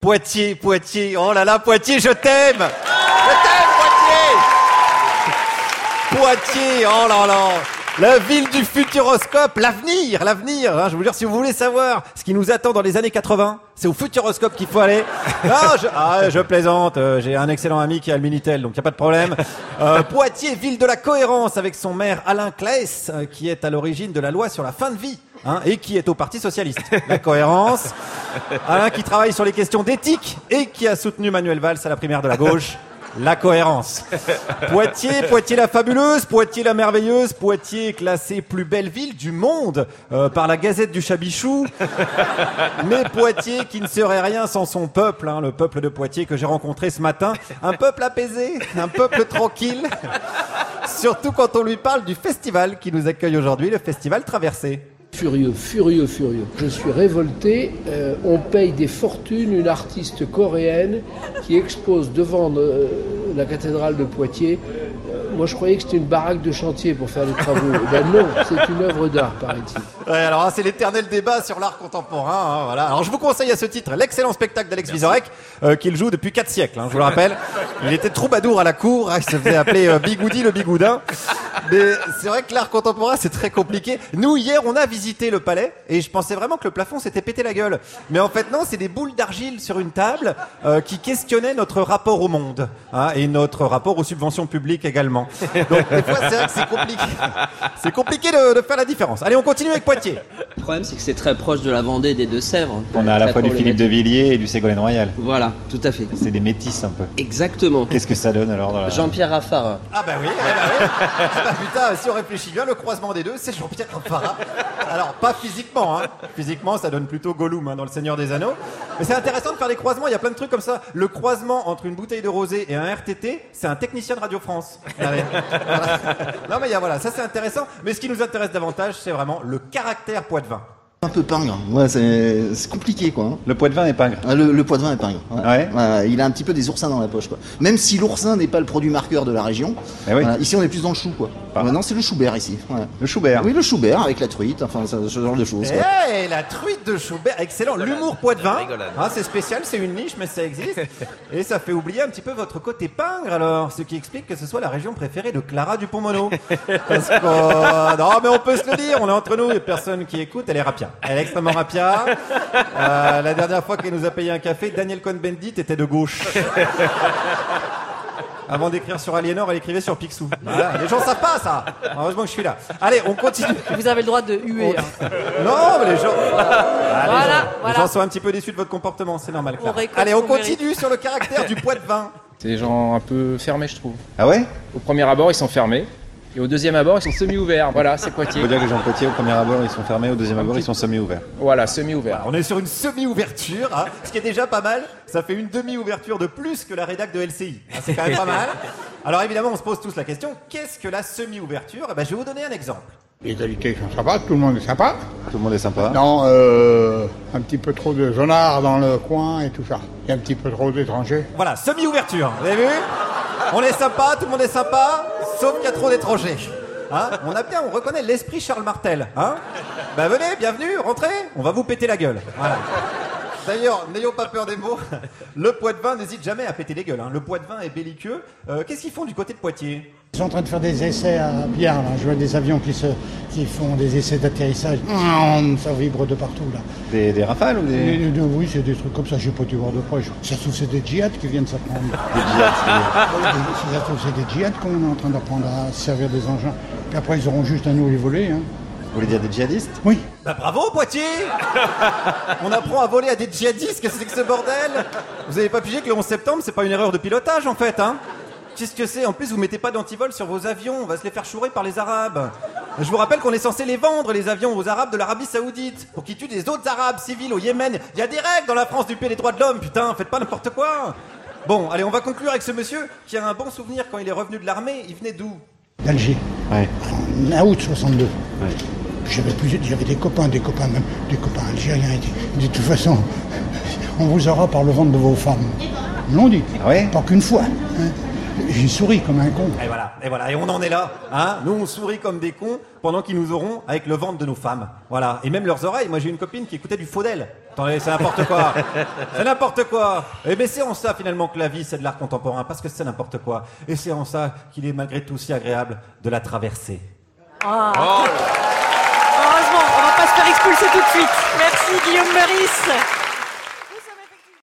Poitiers, Poitiers, oh là là, Poitiers, je t'aime, Poitiers, oh là là, la ville du futuroscope, l'avenir, hein, je vous jure, si vous voulez savoir ce qui nous attend dans les années 80, c'est au futuroscope qu'il faut aller. Je plaisante, j'ai un excellent ami qui a le Minitel, donc il n'y a pas de problème. Poitiers, ville de la cohérence, avec son maire Alain Claes, qui est à l'origine de la loi sur la fin de vie. Et qui est au Parti Socialiste. La cohérence. Alain qui travaille sur les questions d'éthique et qui a soutenu Manuel Valls à la primaire de la gauche. La cohérence. Poitiers, Poitiers la fabuleuse, Poitiers la merveilleuse, Poitiers classée plus belle ville du monde par la Gazette du Chabichou. Mais Poitiers qui ne serait rien sans son peuple, le peuple de Poitiers que j'ai rencontré ce matin. Un peuple apaisé, un peuple tranquille. Surtout quand on lui parle du festival qui nous accueille aujourd'hui, le festival Traversée. Furieux. Je suis révolté. On paye des fortunes une artiste coréenne qui expose devant la cathédrale de Poitiers. Moi, je croyais que c'était une baraque de chantier pour faire les travaux. Ben non, c'est une œuvre d'art, paraît-il. Ouais, alors c'est l'éternel débat sur l'art contemporain. Voilà. Alors je vous conseille à ce titre l'excellent spectacle d'Alex Vizorek qu'il joue depuis 4 siècles. Je vous le rappelle. Il était troubadour à la cour. Il se faisait appeler Bigoudi le Bigoudin. Mais c'est vrai que l'art contemporain c'est très compliqué. Nous hier on a visité le palais et je pensais vraiment que le plafond s'était pété la gueule. Mais en fait non, c'est des boules d'argile sur une table qui questionnaient notre rapport au monde et notre rapport aux subventions publiques également. Donc des fois c'est vrai que c'est compliqué. C'est compliqué de faire la différence. Allez, on continue avec Poitiers. Le problème c'est que c'est très proche de la Vendée et des Deux-Sèvres. On a à la fois du Philippe de Villiers et du Ségolène Royal. Voilà, tout à fait. C'est des métis un peu. Exactement. Qu'est-ce que ça donne alors dans la... Jean-Pierre Raffarin. Ah bah oui. Putain, si on réfléchit bien, le croisement des deux, c'est Jean-Pierre Raffarin. Alors, pas physiquement, Physiquement, ça donne plutôt Gollum dans Le Seigneur des Anneaux. Mais c'est intéressant de faire des croisements, il y a plein de trucs comme ça. Le croisement entre une bouteille de rosé et un RTT, c'est un technicien de Radio France. Voilà. Non mais voilà, ça c'est intéressant. Mais ce qui nous intéresse davantage, c'est vraiment le caractère poitevin. Un peu pingre, ouais, c'est compliqué quoi. Le Poitevin est pingre. Le Poitevin est pingre. Ouais. Il a un petit peu des oursins dans la poche quoi. Même si l'oursin n'est pas le produit marqueur de la région, ici on est plus dans le chou quoi. Non, c'est le Schubert ici. Ouais. Le Schubert. Oui, le Schubert avec la truite, enfin ce genre de choses. La truite de Schubert, excellent. L'humour poitevin, c'est spécial, c'est une niche mais ça existe. Et ça fait oublier un petit peu votre côté pingre alors, ce qui explique que ce soit la région préférée de Clara Dupont-Mono. Parce que non mais on peut se le dire, on est entre nous, et personne qui écoute, elle est rapia. Elle est extrêmement rapia. La dernière fois qu'elle nous a payé un café, Daniel Cohn-Bendit était de gauche. Avant d'écrire sur Aliénor, elle écrivait sur Picsou. Voilà, les gens savent pas ça. Heureusement que je suis là. Allez, on continue. Vous avez le droit de huer. Non, mais les gens... Les gens sont un petit peu déçus de votre comportement, c'est normal. Allez, on continue sur le caractère du Poitevin. C'est des gens un peu fermés, je trouve. Ah ouais ? Au premier abord, ils sont fermés. Et au deuxième abord, ils sont semi-ouverts. Voilà, c'est Poitiers. On peut dire que les gens de Poitiers, au premier abord, ils sont fermés. Au deuxième abord, ils sont semi-ouverts. Voilà, semi-ouverts. On est sur une semi-ouverture, ce qui est déjà pas mal. Ça fait une demi-ouverture de plus que la rédac de LCI. C'est quand même pas mal. Alors évidemment, on se pose tous la question, qu'est-ce que la semi-ouverture ? Je vais vous donner un exemple. Les qualités sont sympas, tout le monde est sympa. Tout le monde est sympa. Non, un petit peu trop de zonards dans le coin et tout ça. Il y a un petit peu trop d'étrangers. Voilà, semi-ouverture, vous avez vu ? On est sympa, tout le monde est sympa, sauf qu'il y a trop d'étrangers. On reconnaît l'esprit Charles Martel. Venez, bienvenue, rentrez, on va vous péter la gueule. Voilà. D'ailleurs, n'ayons pas peur des mots, le Poitevin n'hésite jamais à péter les gueules. Le Poitevin est belliqueux. Qu'est-ce qu'ils font du côté de Poitiers ? Ils sont en train de faire des essais à Biard, là. Je vois des avions qui font des essais d'atterrissage. Ça vibre de partout, là. Des rafales ou des... Oui, c'est des trucs comme ça, je n'ai pas dû voir de près. Ça se trouve, c'est des djihad qui viennent s'apprendre. Des djihad, ça se trouve, c'est des djihad qu'on est en train d'apprendre à servir des engins. Puis après, ils auront juste à nous les voler. Vous voulez dire des djihadistes ? Oui. Bravo, Poitiers. On apprend à voler à des djihadistes, qu'est-ce que c'est que ce bordel ? Vous avez pas pigé que le 11 septembre, c'est pas une erreur de pilotage, en fait, Qu'est-ce que c'est ? En plus, vous mettez pas d'antivol sur vos avions, on va se les faire chourer par les Arabes. Je vous rappelle qu'on est censé les vendre, les avions, aux Arabes de l'Arabie Saoudite, pour qu'ils tuent des autres Arabes civils au Yémen. Il y a des règles dans la France du pays des droits de l'homme, putain, faites pas n'importe quoi. Bon, allez, on va conclure avec ce monsieur qui a un bon souvenir quand il est revenu de l'armée. Il venait d'où ? D'Alger. Ouais. En août 62. Ouais. J'avais des copains algériens. De toute façon, on vous aura par le ventre de vos femmes. Ils l'ont dit. Ah ouais ? Pas qu'une fois. J'ai souri comme un con. Et voilà, et on en est là, hein. Nous, on sourit comme des cons pendant qu'ils nous auront avec le ventre de nos femmes. Voilà, et même leurs oreilles. Moi, j'ai une copine qui écoutait du Faudel. Attendez, c'est n'importe quoi. C'est n'importe quoi. Et ben c'est en ça finalement que la vie, c'est de l'art contemporain, parce que c'est n'importe quoi. Et c'est en ça qu'il est malgré tout si agréable de la traverser. Ah. Heureusement, on va pas se faire expulser tout de suite. Merci Guillaume Meurice.